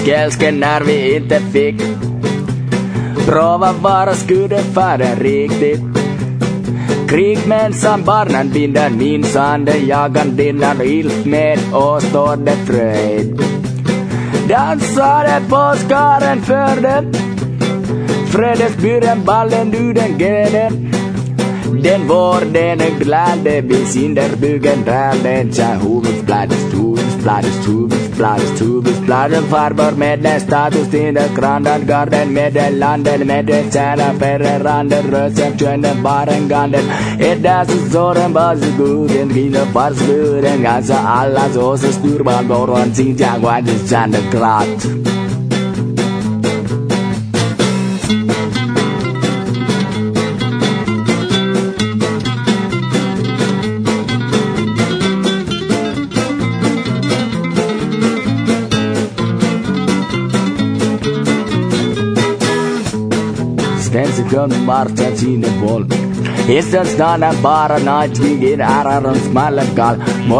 Skälsken när vi inte fick prova vad skulle vara riktigt. Krig mensam barnen binder minsann det jagan dinnar ilt med och står det fröjd. Dansade påskaren för den Fredagsbyren ballen du den gäden. Den var den glade besinderbugen där den sa huvudsplattes. Farbror med den status till den grandan garden med den landen med den tjäna färre randen rösen tjönden baren ganden. Ett där så såren basguden gina farsguden ganska alla så sturban boron sin jagwan tjände grat. Kan marcha sina boll. Istället stannar bara nattvigen ärar smallen gall.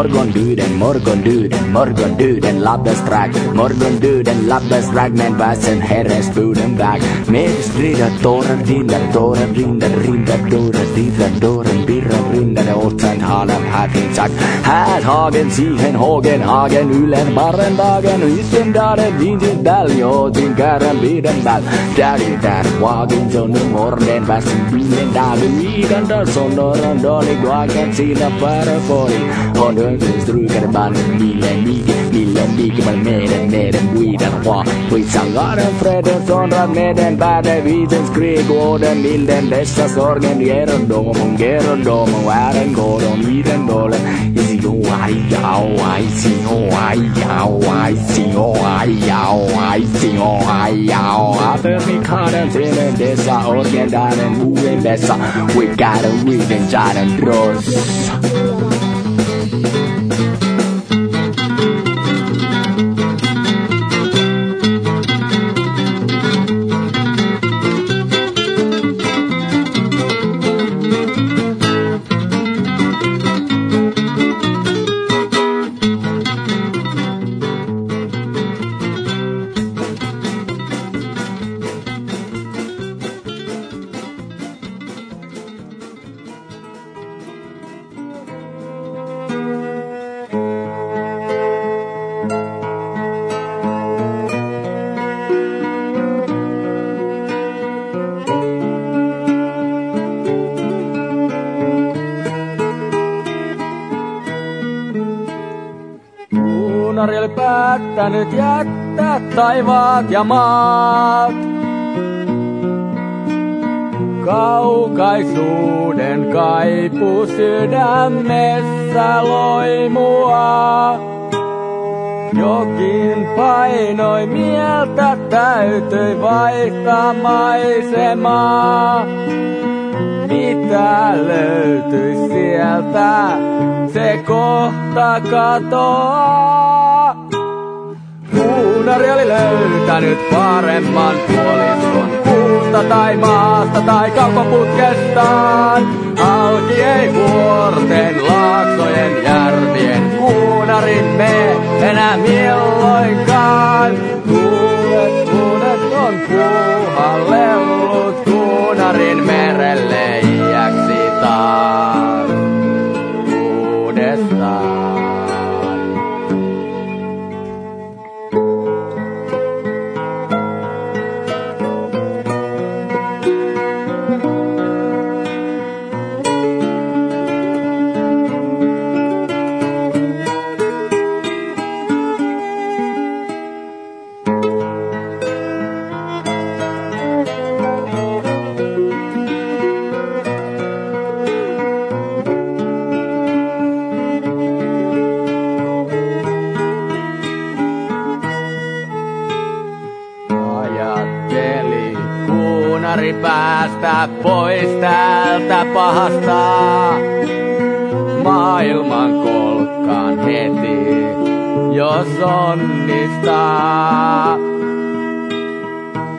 Morgonduden Morgonduden labbas strax men vassen herres buden väg. Med strida tårar rinner dåren birrar rinner åt sen halen hatten sagt. Här hagen, sihen, hagen, ulen, barren, dagen, isen, dagen, vinsen, dalj, och tinkaren, biden, ball. Där, wagen, så nu morgon, vassen, bilen, dagen, idan, där, sondoran, dålig, wagen, sina, bara, fori. Och nu strukar bandet, millen, man med den, buiden, skitsangaren, freden, sonrad, med den, bärde, videns, krig, och den, milden, dessa sorgen, gerondomon, ären, går om i den dålen. Apelmikaden tenen dessa orgendaren uen dessa. We gotta read and jot and dross. Narjelle päättänyt jättää taivaat ja maat. Kaukaisuuden kaipu sydämessä loi mua. Jokin painoi mieltä, täytyi vaihtaa maisemaa. Mitä löytyi sieltä, se kohta katoaa. Kuunari oli löytänyt paremman puoliskon kuusta tai maasta tai kaukoputkestaan. Halki ei vuorten, laaksojen, järvien, kuunarin me enää milloinkaan. Tuulet on puhallellut kuunarin merelle iäksi taas uudestaan. Päästä pois täältä pahasta maailman kolkkaan heti, jos onnistaa.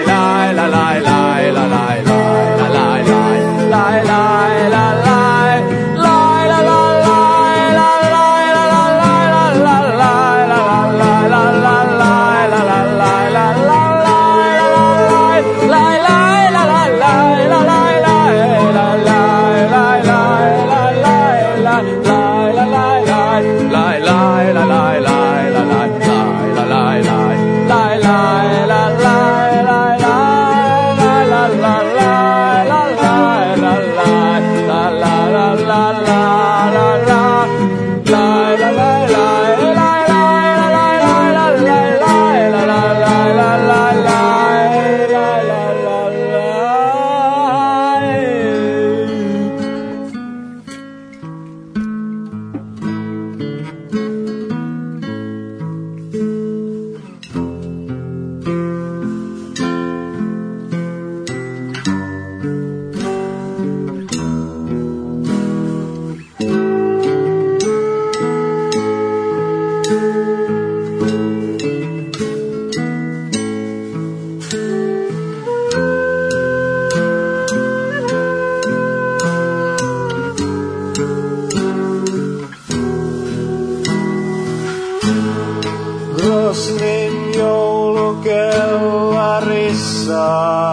Grosnin joulukellarissa.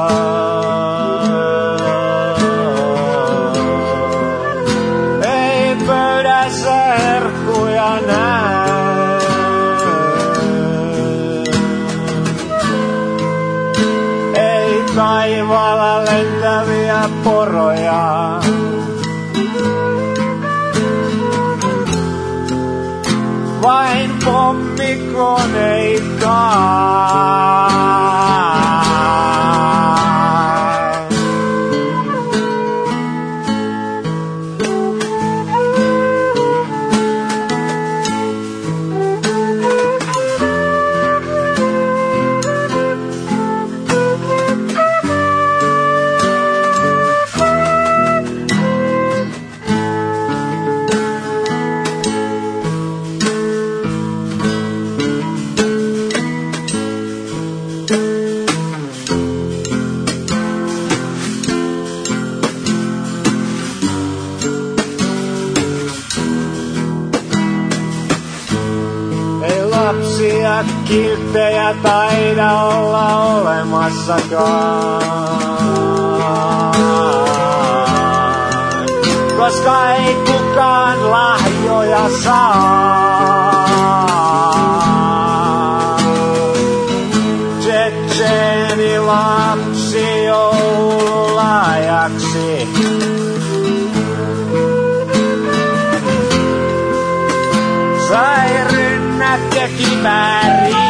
Ei pöydässä herkkuja näe. Ei taivaalla lentäviä poroja. Vain pommikoneita. Lapsia kilttejä taida olla olemassakaan, koska ei kukaan lahjoja saa. Tsetseeni lapsi joululahjaksi. Sai rynnät ja kivääriin.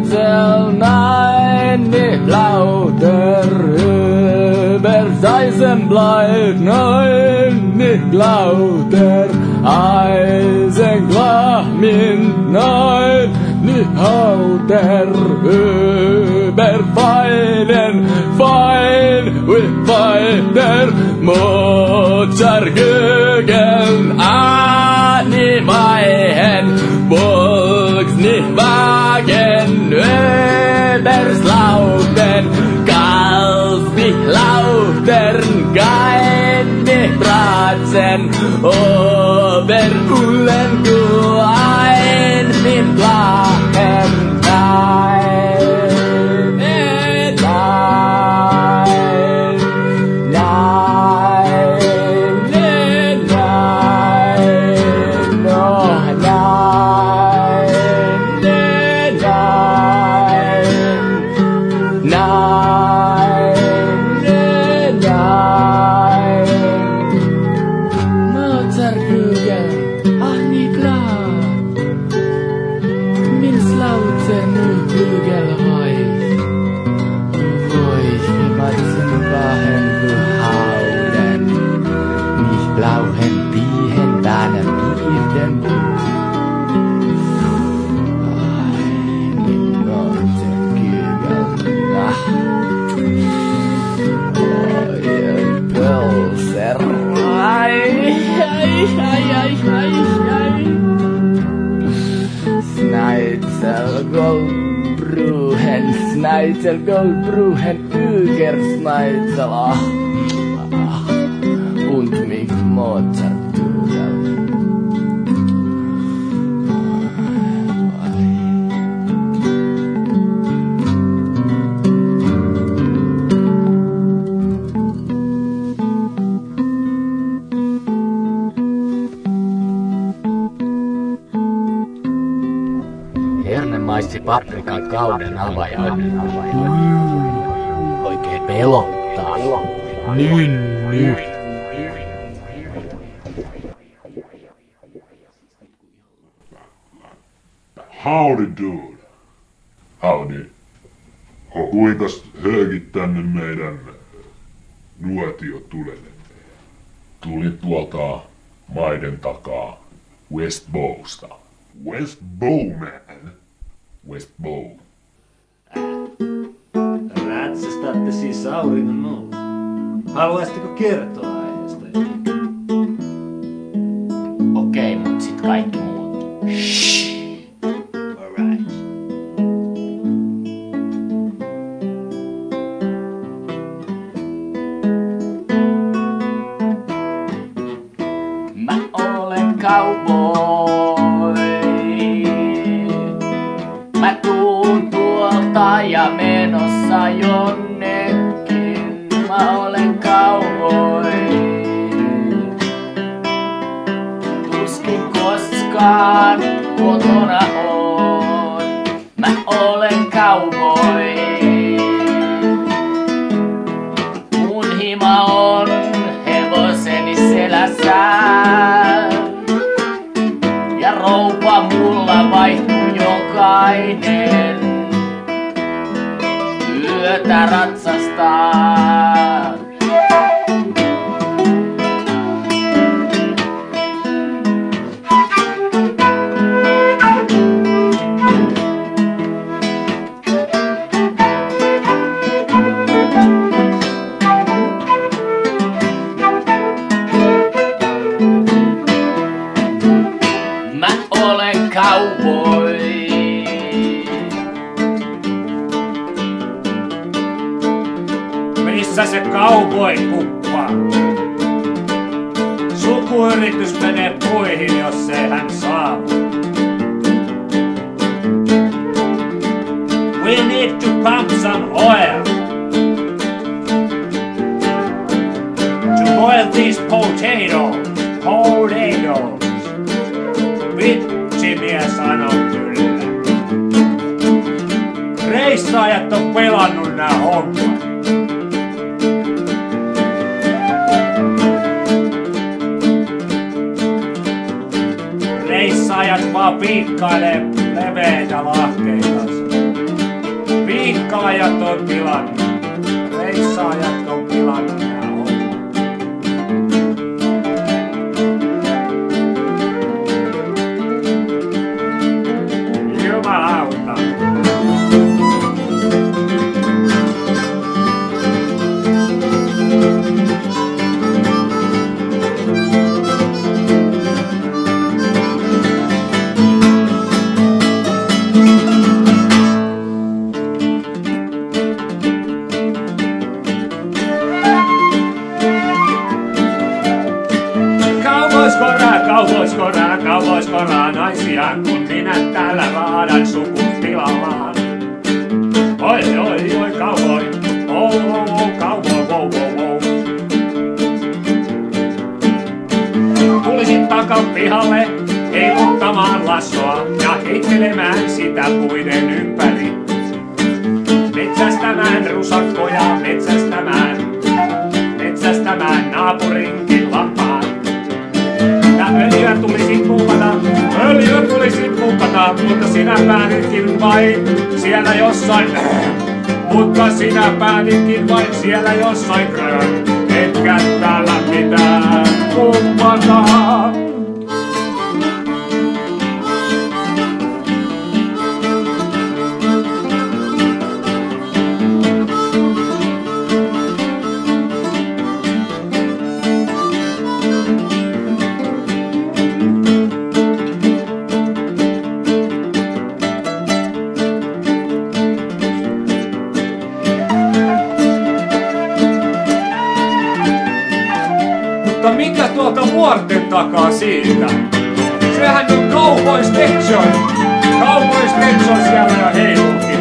Snijtel mijn niet louter, überzeise Eisen bleibt nein, nicht lauter. Eisen klar mit nein, nicht lauter. Über Feinen, fein, und feiner. Motsar Gögen, nicht Weihen. Volks nicht wagen, übers Lauten. Gals nicht lautern, kein nicht bratzen. Ober Ullen du ein mit Lachen, nein, nein, nein, nein, nein, oh nein, nein, nein, nein. Motsar Gögen, nicht klar. Min slauter nu Gögel hoi. Voi, wie matsen wahen du hauden. Nicht blauen Biehen, deine Bieden du. Min Motsar Gögen, ach. Ihr Pölser. Ai. Snijdsel Goldbruhen, Ugersnijdsel, und mich Mozart Gögel. Herne maisti paprikan kauden avaja. Oikein pelottaa. Nynny. Howdy dude. Howdy. Kuinkas höökit tänne meidän nuotiotulelle? Tuli tuolta maiden takaa West Bowsta. West Bow, man. West Bow. Rätsästätte siis auringon nousu. Haluaisitteko kertoa aiheesta? Okei, mut sit kaikki muut. Alright. Mä olen cowboy. Mä tuun tuolta ja menossa jonnekin. Mä olen cowboy. Tuskin koskaan kotona oon. Mä olen cowboy. Mun hima on hevoseni selässä. Ja rouva mulla vaihtuu jokainen. Yötä ratsastaa. Mä olen cowboy. Missä se cowboy kuppaa? Sukuyritys menee puihin, jos ei hän saavu. We need to pump some oil to boil these potatoes. Vitsimies sanoo kyllä. Reissaajat on pelannut nää hommat. Reissaajat vaan piikkailee leveitä lahkeitansa. Piikkaajat on pilannut. Reissaajat on pilannut nää hommat. minä täällä raadan sukutilalla. Oi, oi, oi, cowboy. Oh, oh, oh, cowboy, wow, wow, wow. Tulisin takapihalle heiluttamaan lassoa ja heittelemään sitä puiden ympäri. Metsästämään rusakkoja, metsästämään naapurinkin lampaan. Ja öljyä tulisi pumpata, mutta sinä päätitkin vain siellä jossain. Mutta sinä päätitkin vain siellä jossain, etkä täällä mitään pumpata. Mutta mikä tuolta vuorten takaa siitä? Sehän on Cowboy Stetson. Cowboy Stetson siellä jo heiluukin.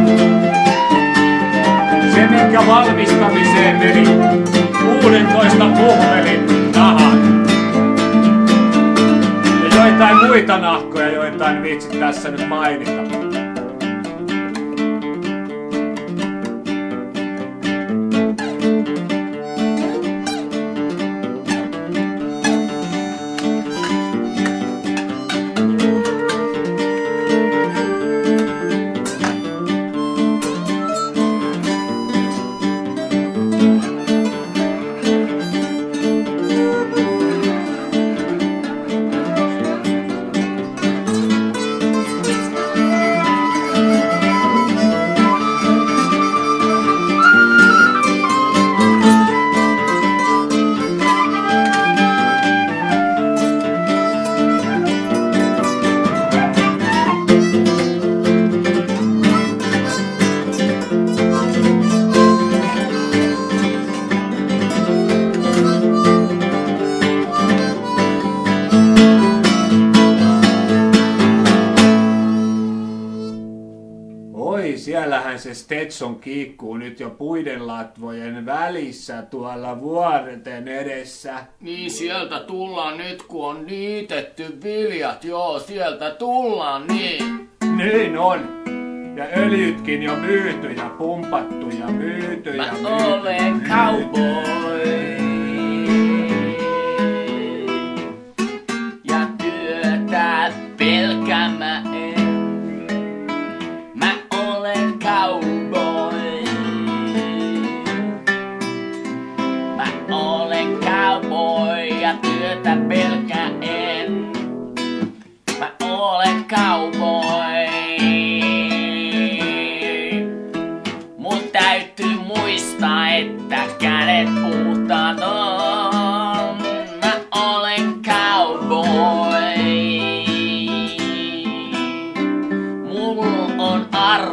Se minkä valmistamiseen meni 16 puhvelin nahat. Ja joitain muita nahkoja, joita en viitsi tässä nyt mainita. Siellähän se Stetson kiikkuu nyt jo puiden latvojen välissä tuolla vuorten edessä. Niin sieltä tullaan nyt kun on niitetty viljat, joo sieltä tullaan niin. Niin on. Ja öljytkin jo myyty ja pumpattu ja myyty ja myyty. Mä olen cowboy. Ja työtä pelkäämä en. Mä olen cowboy. Mä olen cowboy ja työtä pelkää en. Mä olen cowboy. Mun täytyy muistaa, että kädet puhtaan on. Mä olen cowboy. Mulla on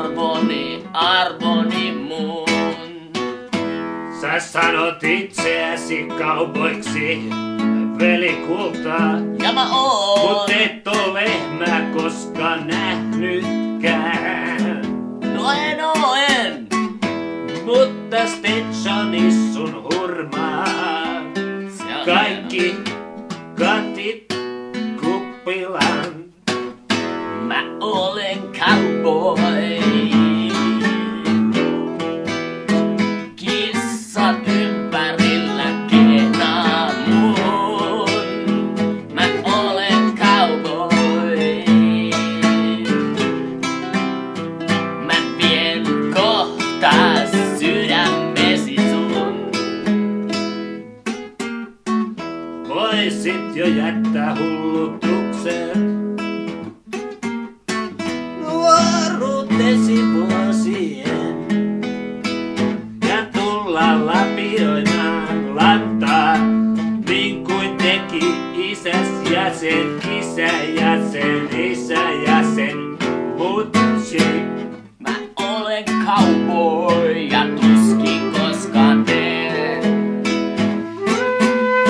arvoni mun. Sä sanot itseäsi cowboyksi, veli kultaa. Ja mä oon. Mut et oo lehmää koskaan nähnytkään. No en. Mutta Stetsonissa sun hurmaa. Kaikki katit kuppilan. Mä olen cowboy. Kissat ympärillä kehnaa mun. Mä olen cowboy. Mä vien kohta sydämesi sun. Voisit jo jättää hullutuksen. Nuoruutesi vuosien. Ja tulla lapioimaan lantaa. Niin kuin teki isäs jäsen, isä jäsen, isä jäsen, mutsi. Mä olen cowboy ja tuskin koskaan teen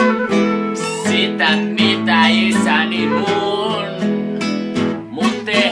sitä mitä isäni mun. Mut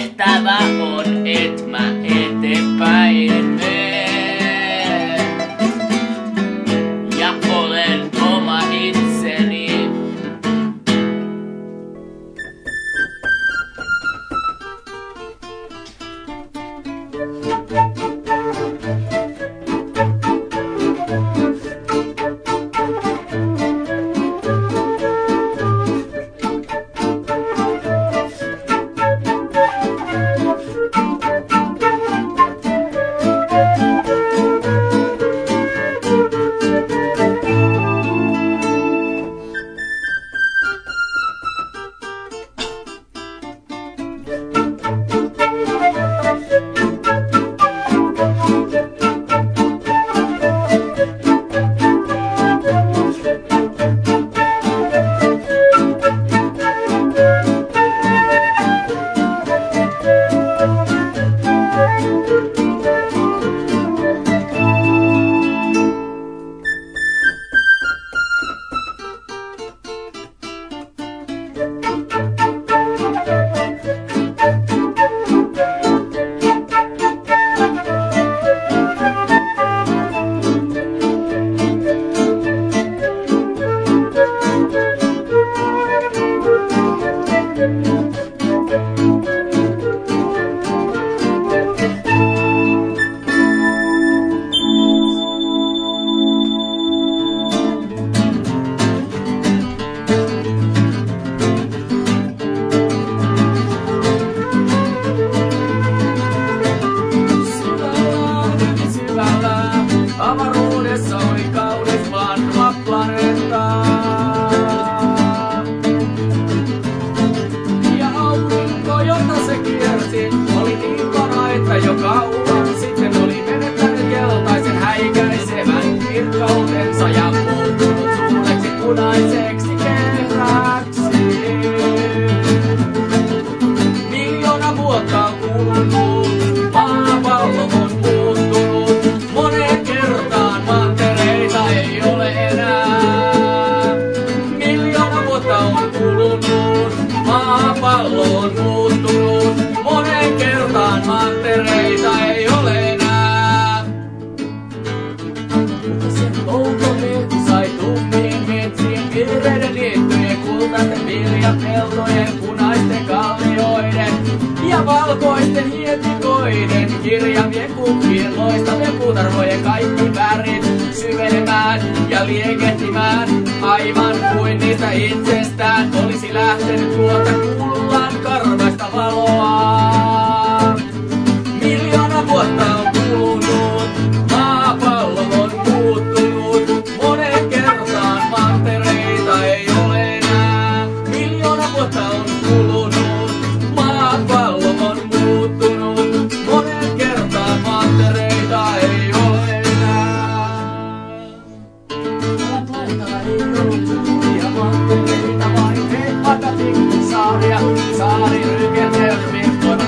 Ja valkoisten hietikoiden kirjavien kukkien loistavien puutarhojen kaikki värit syvenemään ja liekehtimään, aivan kuin niistä itsestään olisi lähtenyt tuota kullan karvaista valoa. Miljoona vuotta on kulunut, maapallo on muuttunut, moneen kertaan mantereita ei ole enää. Miljoona vuotta on kulunut, maapallo on muuttunut, moneen kertaan mantereita ei ole enää. Planeetalla ei ollut uusia mantereita, vain he pikkusaaria, saarirykeltelmien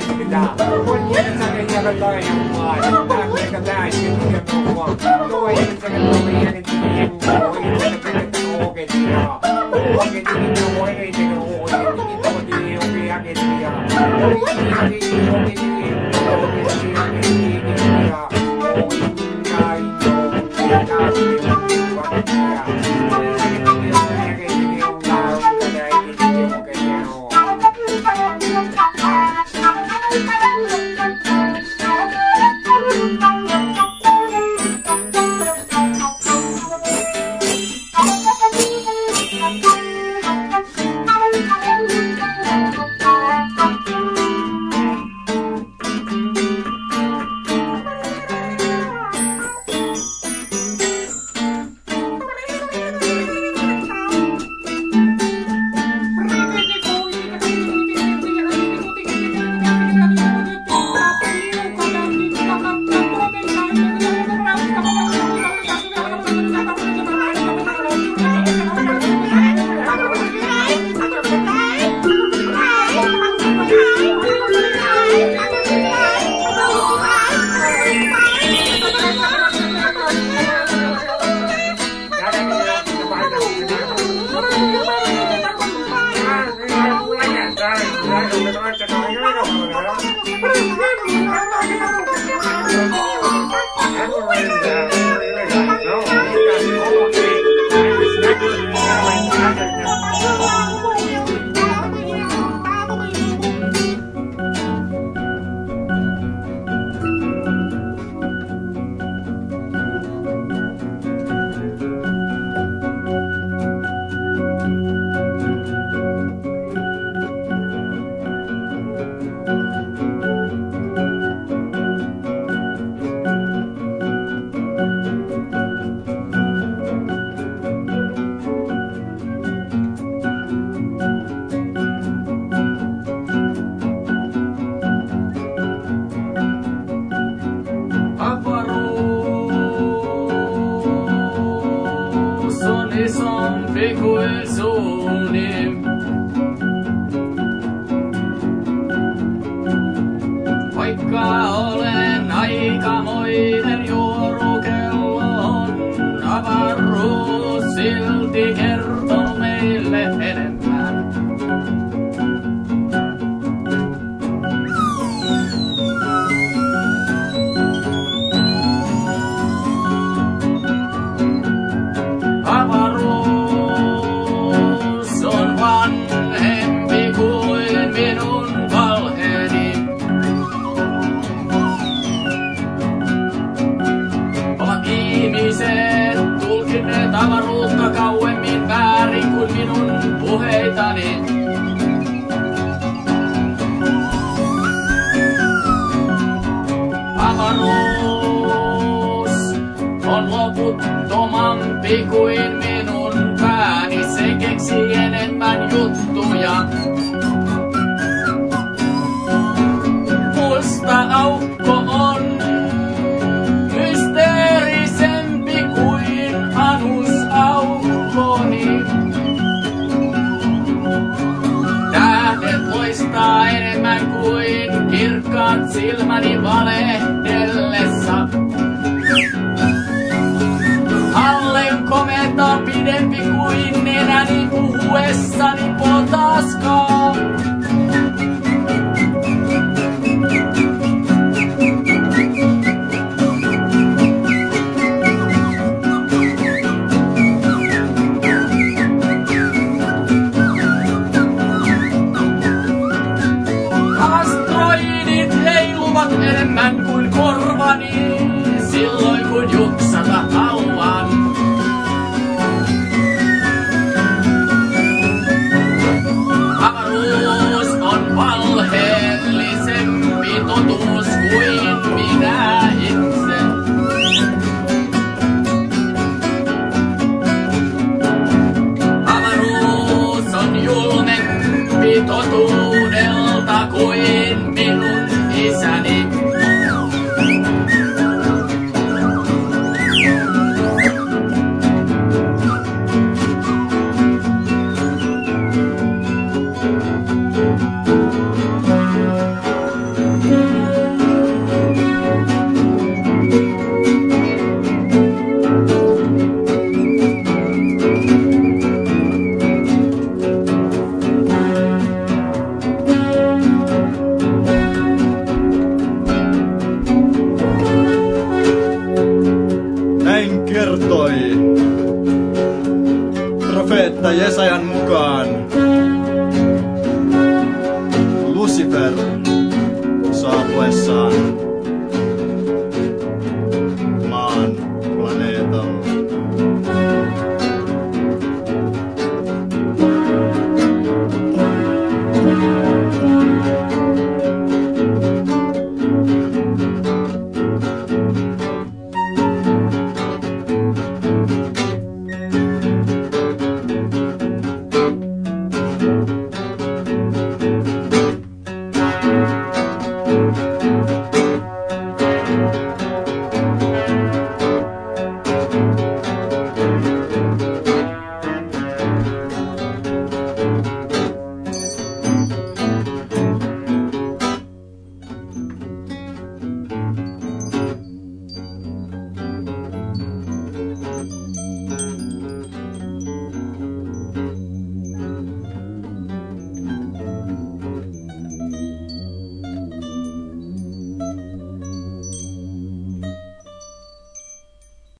Silmäni valehdellessa. Hallen kometa pidempi kuin nenäni puhuessani potaskaa. Enemmän kuin korvani, silloin kun juksata haluan. Avaruus on valheellisempi totuus kuin minä itse. Avaruus on julmempi totuudelta kuin minun isäni. ollessaan.